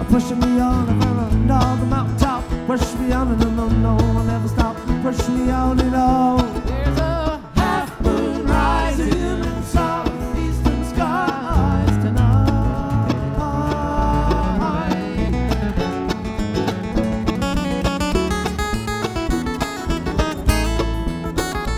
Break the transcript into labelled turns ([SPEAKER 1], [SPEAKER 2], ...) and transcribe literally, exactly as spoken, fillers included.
[SPEAKER 1] pushing me on and on the mountaintop. Push me on and on, no, no, I'll never stop. Push me on and on.